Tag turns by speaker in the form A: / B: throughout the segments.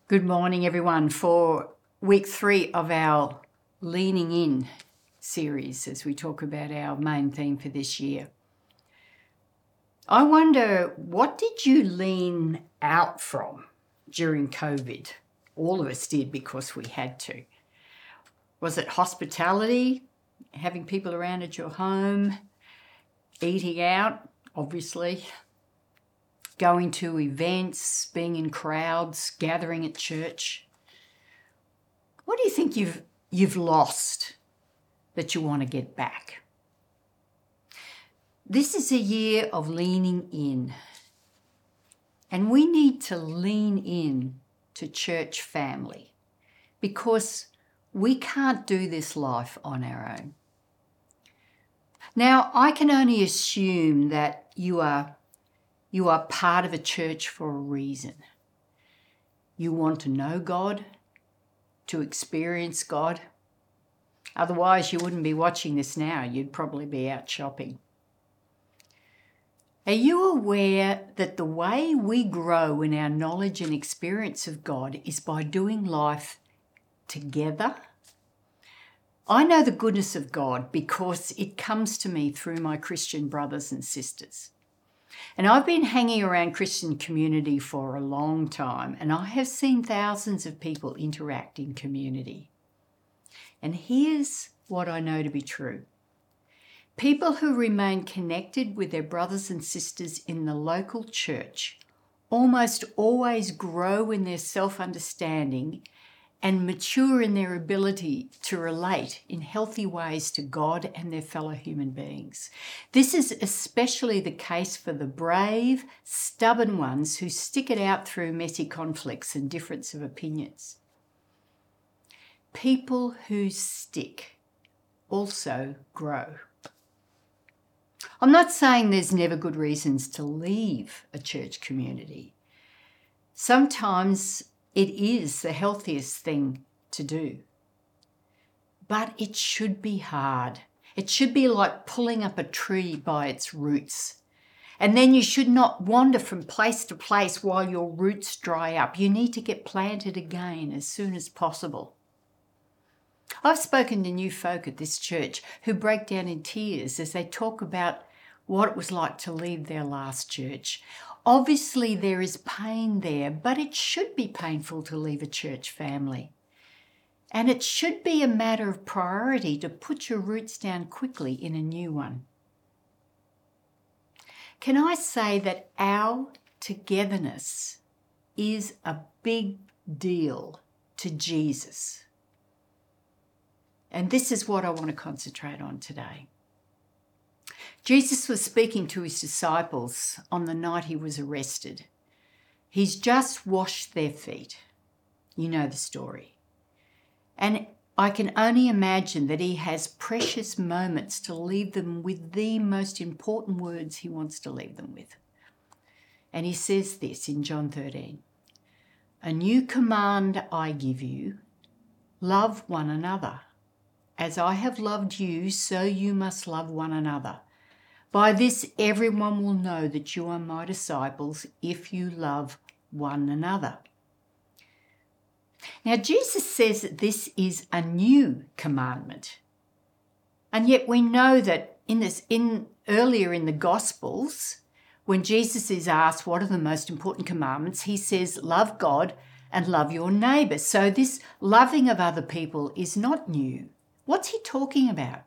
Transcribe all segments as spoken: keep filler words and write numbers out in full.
A: Good morning, everyone, for week three of our Leaning In series as we talk about our main theme for this year. I wonder, what did you lean out from during COVID? All of us did because we had to. Was it hospitality, having people around at your home, eating out, obviously, going to events, being in crowds, gathering at church? What do you think you've you've lost that you want to get back? This is a year of leaning in. And we need to lean in to church family because we can't do this life on our own. Now, I can only assume that you are You are part of a church for a reason. You want to know God, to experience God. Otherwise, you wouldn't be watching this now. You'd probably be out shopping. Are you aware that the way we grow in our knowledge and experience of God is by doing life together? I know the goodness of God because it comes to me through my Christian brothers and sisters. And I've been hanging around Christian community for a long time, and I have seen thousands of people interact in community. And here's what I know to be true. People who remain connected with their brothers and sisters in the local church almost always grow in their self-understanding and mature in their ability to relate in healthy ways to God and their fellow human beings. This is especially the case for the brave, stubborn ones who stick it out through messy conflicts and difference of opinions. People who stick also grow. I'm not saying there's never good reasons to leave a church community. Sometimes it is the healthiest thing to do. But it should be hard. It should be like pulling up a tree by its roots. And then you should not wander from place to place while your roots dry up. You need to get planted again as soon as possible. I've spoken to new folk at this church who break down in tears as they talk about what it was like to leave their last church. Obviously, there is pain there, but it should be painful to leave a church family. And it should be a matter of priority to put your roots down quickly in a new one. Can I say that our togetherness is a big deal to Jesus? And this is what I want to concentrate on today. Jesus was speaking to his disciples on the night he was arrested. He's just washed their feet. You know the story. And I can only imagine that he has precious moments to leave them with the most important words he wants to leave them with. And he says this in John thirteen. A new command I give you, love one another. As I have loved you, so you must love one another. By this, everyone will know that you are my disciples if you love one another. Now, Jesus says that this is a new commandment. And yet we know that in this, in earlier in the Gospels, when Jesus is asked what are the most important commandments, he says, love God and love your neighbour. So this loving of other people is not new. What's he talking about?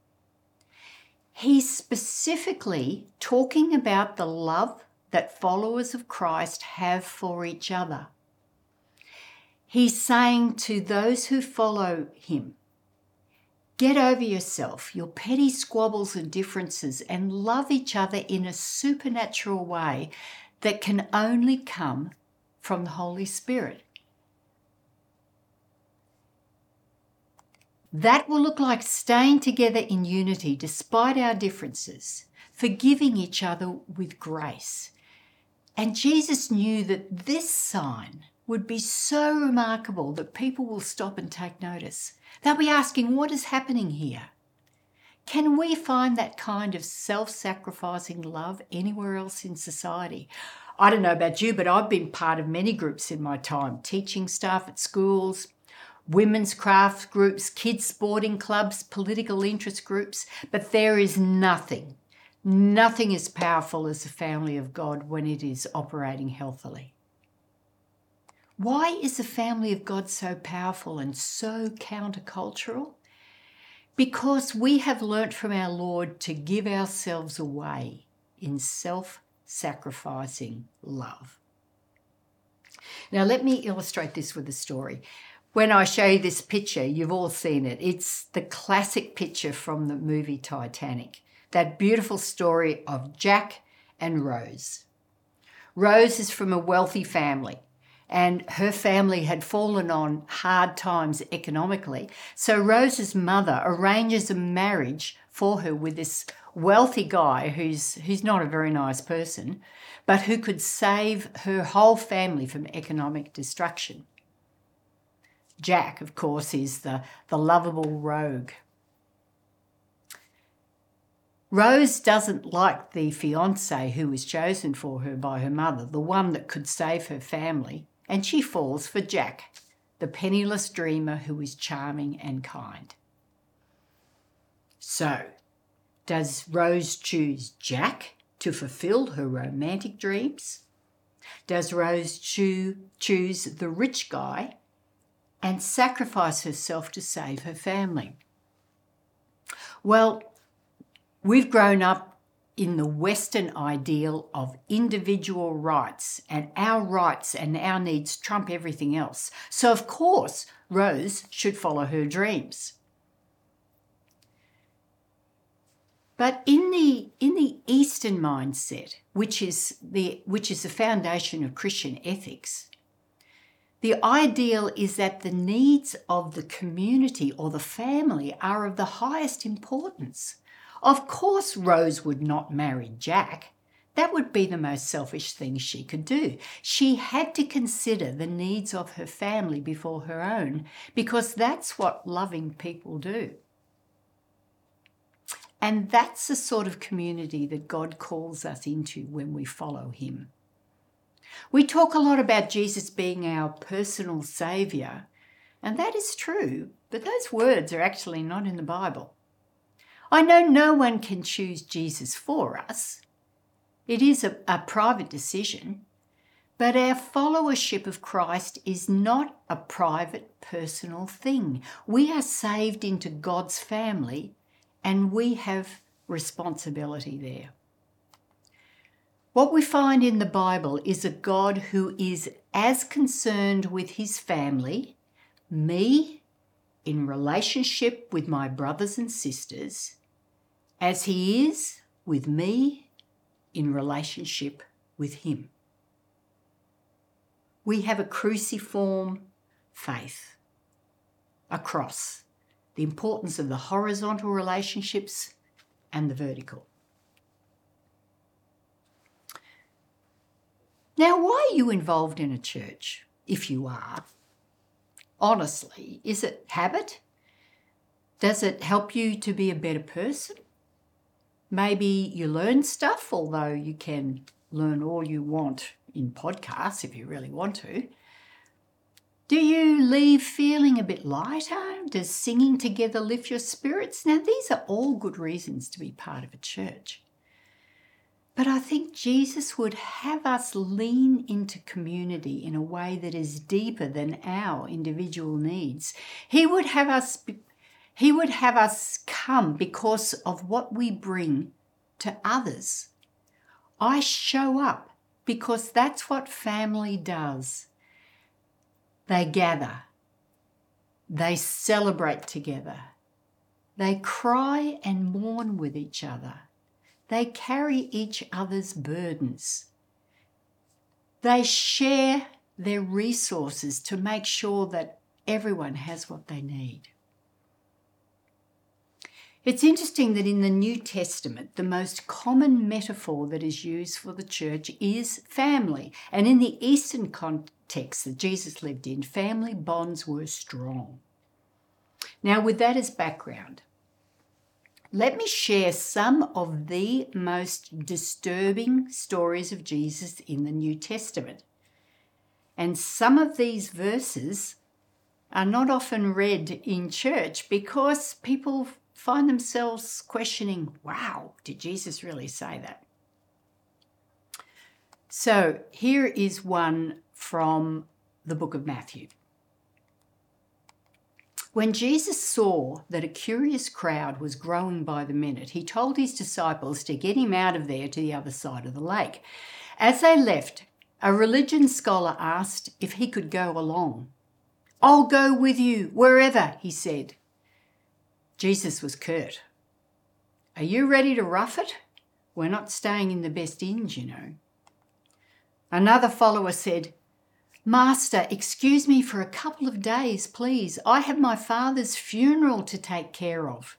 A: He's specifically talking about the love that followers of Christ have for each other. He's saying to those who follow him, get over yourself, your petty squabbles and differences, and love each other in a supernatural way that can only come from the Holy Spirit. That will look like staying together in unity despite our differences, forgiving each other with grace. And Jesus knew that this sign would be so remarkable that people will stop and take notice. They'll be asking, what is happening here? Can we find that kind of self-sacrificing love anywhere else in society? I don't know about you, but I've been part of many groups in my time, teaching staff at schools, women's craft groups, kids' sporting clubs, political interest groups, but there is nothing, nothing as powerful as the family of God when it is operating healthily. Why is the family of God so powerful and so countercultural? Because we have learnt from our Lord to give ourselves away in self-sacrificing love. Now, let me illustrate this with a story. When I show you this picture, you've all seen it. It's the classic picture from the movie Titanic, that beautiful story of Jack and Rose. Rose is from a wealthy family, and her family had fallen on hard times economically. So Rose's mother arranges a marriage for her with this wealthy guy who's, who's not a very nice person, but who could save her whole family from economic destruction. Jack, of course, is the, the lovable rogue. Rose doesn't like the fiancé who was chosen for her by her mother, the one that could save her family, and she falls for Jack, the penniless dreamer who is charming and kind. So, does Rose choose Jack to fulfill her romantic dreams? Does Rose choo- choose the rich guy and sacrifice herself to save her family? Well, we've grown up in the Western ideal of individual rights, and our rights and our needs trump everything else. So, of course, Rose should follow her dreams. But in the in the Eastern mindset, which is the which is the foundation of Christian ethics, the ideal is that the needs of the community or the family are of the highest importance. Of course, Rose would not marry Jack. That would be the most selfish thing she could do. She had to consider the needs of her family before her own, because that's what loving people do. And that's the sort of community that God calls us into when we follow him. We talk a lot about Jesus being our personal saviour, and that is true, but those words are actually not in the Bible. I know no one can choose Jesus for us. It is a, a private decision, but our followership of Christ is not a private, personal thing. We are saved into God's family, and we have responsibility there. What we find in the Bible is a God who is as concerned with his family, me, in relationship with my brothers and sisters, as he is with me in relationship with him. We have a cruciform faith, a cross, the importance of the horizontal relationships and the vertical. Now, why are you involved in a church, if you are? Honestly, is it habit? Does it help you to be a better person? Maybe you learn stuff, although you can learn all you want in podcasts if you really want to. Do you leave feeling a bit lighter? Does singing together lift your spirits? Now, these are all good reasons to be part of a church. But I think Jesus would have us lean into community in a way that is deeper than our individual needs. He would have us, he would have us come because of what we bring to others. I show up because that's what family does. They gather. They celebrate together. They cry and mourn with each other. They carry each other's burdens. They share their resources to make sure that everyone has what they need. It's interesting that in the New Testament, the most common metaphor that is used for the church is family. And in the Eastern context that Jesus lived in, family bonds were strong. Now, with that as background, let me share some of the most disturbing stories of Jesus in the New Testament. And some of these verses are not often read in church because people find themselves questioning, wow, did Jesus really say that? So here is one from the book of Matthew. When Jesus saw that a curious crowd was growing by the minute, he told his disciples to get him out of there to the other side of the lake. As they left, a religion scholar asked if he could go along. "I'll go with you, wherever," he said. Jesus was curt. "Are you ready to rough it? We're not staying in the best inns, you know." Another follower said, "Master, excuse me for a couple of days, please. I have my father's funeral to take care of."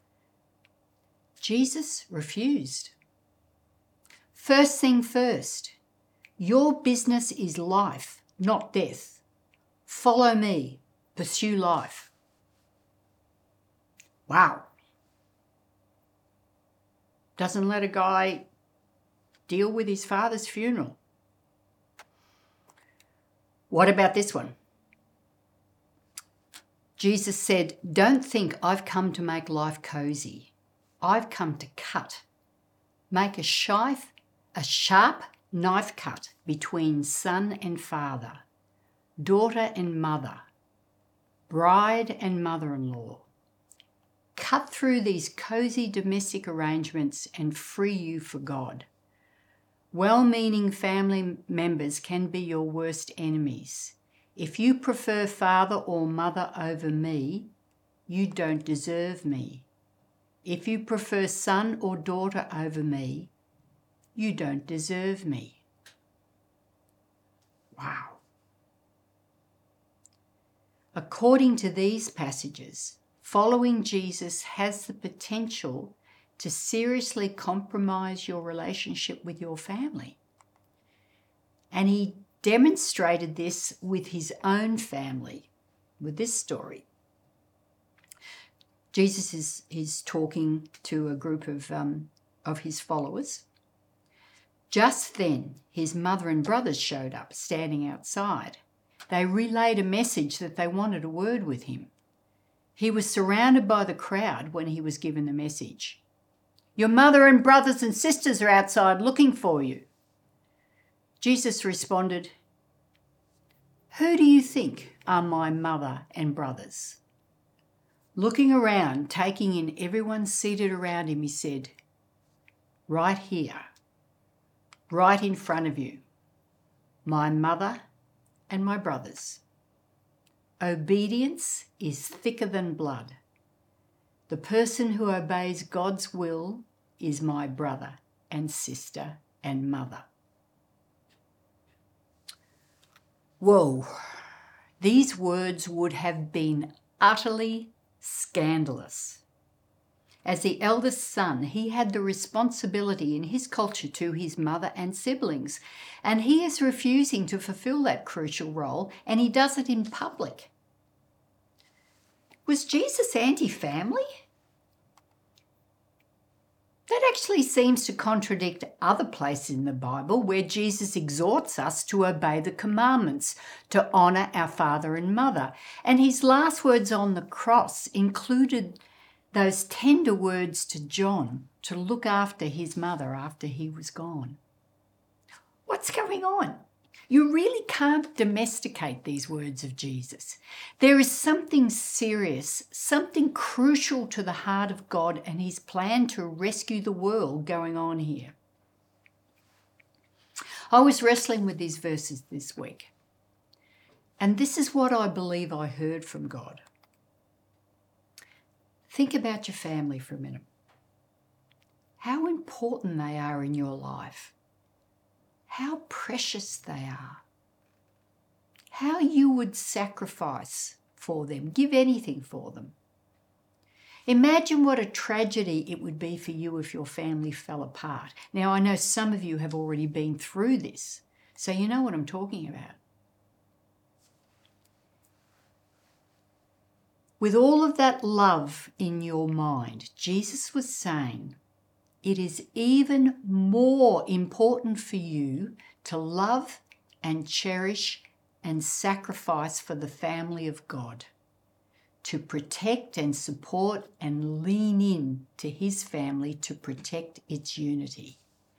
A: Jesus refused. "First thing first, your business is life, not death. Follow me, pursue life." Wow. Doesn't let a guy deal with his father's funeral. What about this one? Jesus said, "Don't think I've come to make life cozy. I've come to cut. Make a sharp, a sharp knife cut between son and father, daughter and mother, bride and mother-in-law. Cut through these cozy domestic arrangements and free you for God. Well-meaning family members can be your worst enemies. If you prefer father or mother over me, you don't deserve me. If you prefer son or daughter over me, you don't deserve me." Wow. According to these passages, following Jesus has the potential to seriously compromise your relationship with your family. And he demonstrated this with his own family, with this story. Jesus is, is talking to a group of, um, of his followers. Just then, his mother and brothers showed up, standing outside. They relayed a message that they wanted a word with him. He was surrounded by the crowd when he was given the message. "Your mother and brothers and sisters are outside looking for you." Jesus responded, "Who do you think are my mother and brothers?" Looking around, taking in everyone seated around him, he said, "Right here, right in front of you, my mother and my brothers. Obedience is thicker than blood. The person who obeys God's will is my brother and sister and mother." Whoa, these words would have been utterly scandalous. As the eldest son, he had the responsibility in his culture to his mother and siblings, and he is refusing to fulfill that crucial role, and he does it in public. Was Jesus anti-family? That actually seems to contradict other places in the Bible where Jesus exhorts us to obey the commandments, to honour our father and mother. And his last words on the cross included those tender words to John to look after his mother after he was gone. What's going on? You really can't domesticate these words of Jesus. There is something serious, something crucial to the heart of God and his plan to rescue the world going on here. I was wrestling with these verses this week, and this is what I believe I heard from God. Think about your family for a minute. How important they are in your life. How precious they are. How you would sacrifice for them, give anything for them. Imagine what a tragedy it would be for you if your family fell apart. Now, I know some of you have already been through this, so you know what I'm talking about. With all of that love in your mind, Jesus was saying, it is even more important for you to love and cherish and sacrifice for the family of God, to protect and support and lean in to his family to protect its unity.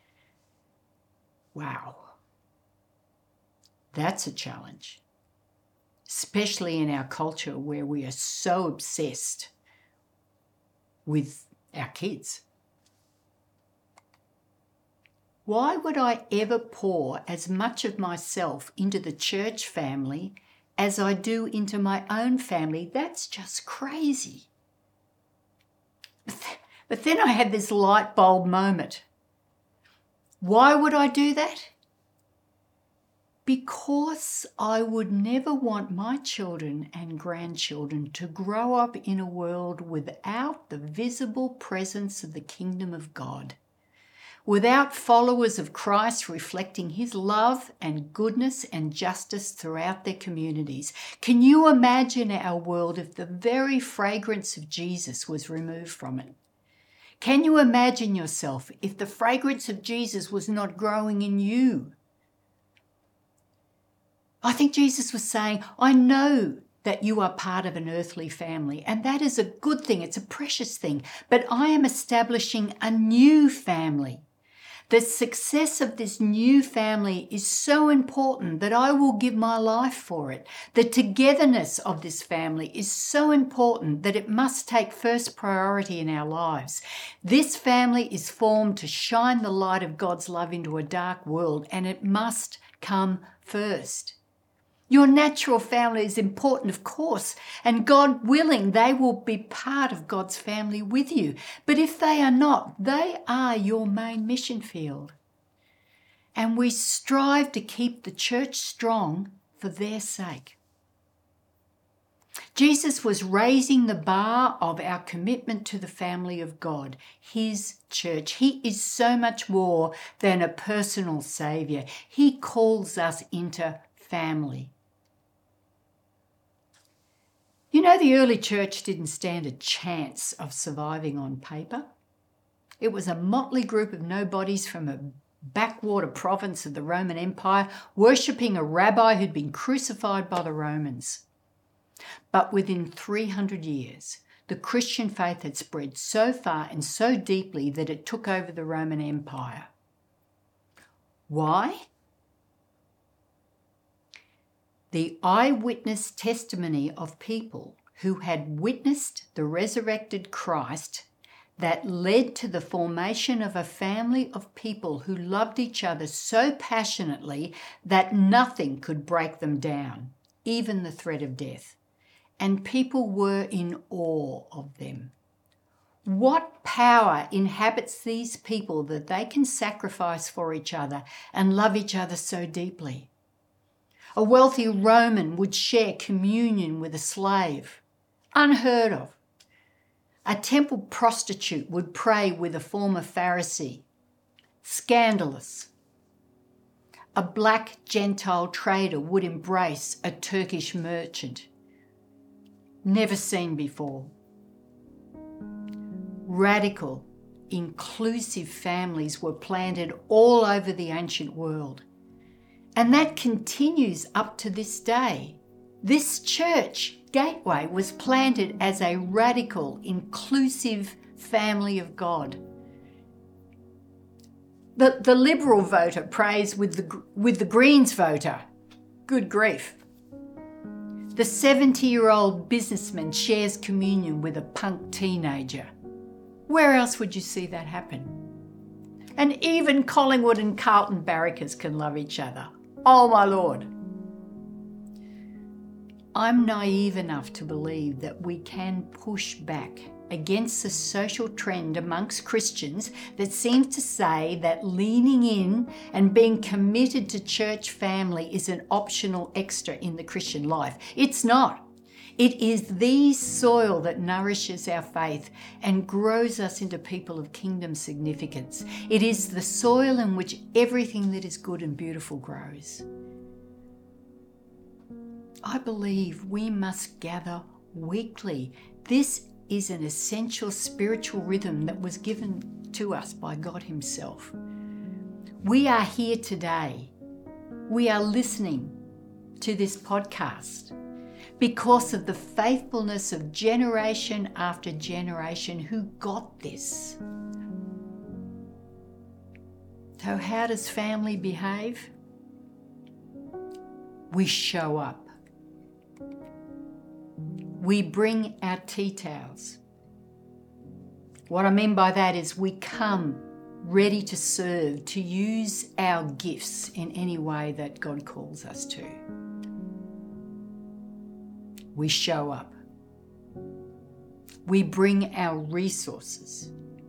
A: Wow. That's a challenge, especially in our culture where we are so obsessed with our kids. Why would I ever pour as much of myself into the church family as I do into my own family? That's just crazy. But then I had this light bulb moment. Why would I do that? Because I would never want my children and grandchildren to grow up in a world without the visible presence of the kingdom of God, without followers of Christ reflecting his love and goodness and justice throughout their communities. Can you imagine our world if the very fragrance of Jesus was removed from it? Can you imagine yourself if the fragrance of Jesus was not growing in you? I think Jesus was saying, I know that you are part of an earthly family, and that is a good thing. It's a precious thing. But I am establishing a new family. The success of this new family is so important that I will give my life for it. The togetherness of this family is so important that it must take first priority in our lives. This family is formed to shine the light of God's love into a dark world, and it must come first. Your natural family is important, of course, and God willing, they will be part of God's family with you. But if they are not, they are your main mission field. And we strive to keep the church strong for their sake. Jesus was raising the bar of our commitment to the family of God, his church. He is so much more than a personal saviour. He calls us into family. You know, the early church didn't stand a chance of surviving on paper. It was a motley group of nobodies from a backwater province of the Roman Empire, worshipping a rabbi who'd been crucified by the Romans. But within three hundred years, the Christian faith had spread so far and so deeply that it took over the Roman Empire. Why? The eyewitness testimony of people who had witnessed the resurrected Christ that led to the formation of a family of people who loved each other so passionately that nothing could break them down, even the threat of death. And people were in awe of them. What power inhabits these people that they can sacrifice for each other and love each other so deeply? A wealthy Roman would share communion with a slave. Unheard of. A temple prostitute would pray with a former Pharisee. Scandalous. A black Gentile trader would embrace a Turkish merchant. Never seen before. Radical, inclusive families were planted all over the ancient world. And that continues up to this day. This church, Gateway, was planted as a radical, inclusive family of God. The, the Liberal voter prays with the, with the Greens voter. Good grief. The seventy-year-old businessman shares communion with a punk teenager. Where else would you see that happen? And even Collingwood and Carlton Barracas can love each other. Oh, my Lord. I'm naive enough to believe that we can push back against the social trend amongst Christians that seems to say that leaning in and being committed to church family is an optional extra in the Christian life. It's not. It is the soil that nourishes our faith and grows us into people of kingdom significance. It is the soil in which everything that is good and beautiful grows. I believe we must gather weekly. This is an essential spiritual rhythm that was given to us by God Himself. We are here today. We are listening to this podcast because of the faithfulness of generation after generation who got this. So how does family behave? We show up. We bring our tea towels. What I mean by that is we come ready to serve, to use our gifts in any way that God calls us to. We show up. We bring our resources.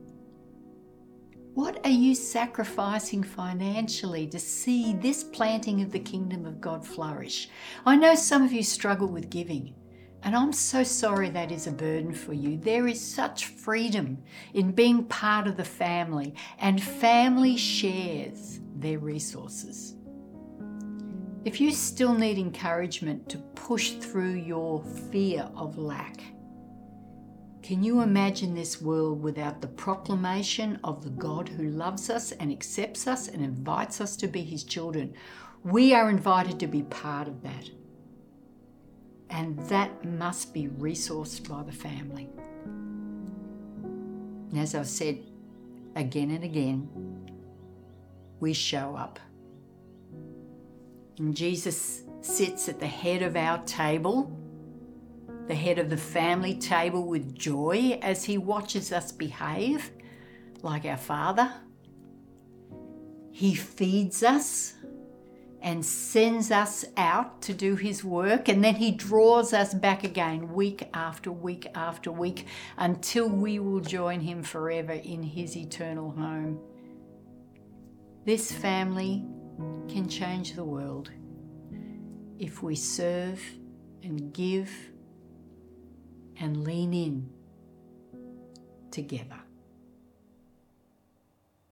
A: What are you sacrificing financially to see this planting of the kingdom of God flourish? I know some of you struggle with giving, and I'm so sorry that is a burden for you. There is such freedom in being part of the family, and family shares their resources. If you still need encouragement to push through your fear of lack, can you imagine this world without the proclamation of the God who loves us and accepts us and invites us to be His children? We are invited to be part of that. And that must be resourced by the family. And as I've said again and again, we show up. And Jesus sits at the head of our table, the head of the family table, with joy as He watches us behave like our Father. He feeds us and sends us out to do His work, and then He draws us back again week after week after week until we will join Him forever in His eternal home. This family can change the world if we serve and give and lean in together.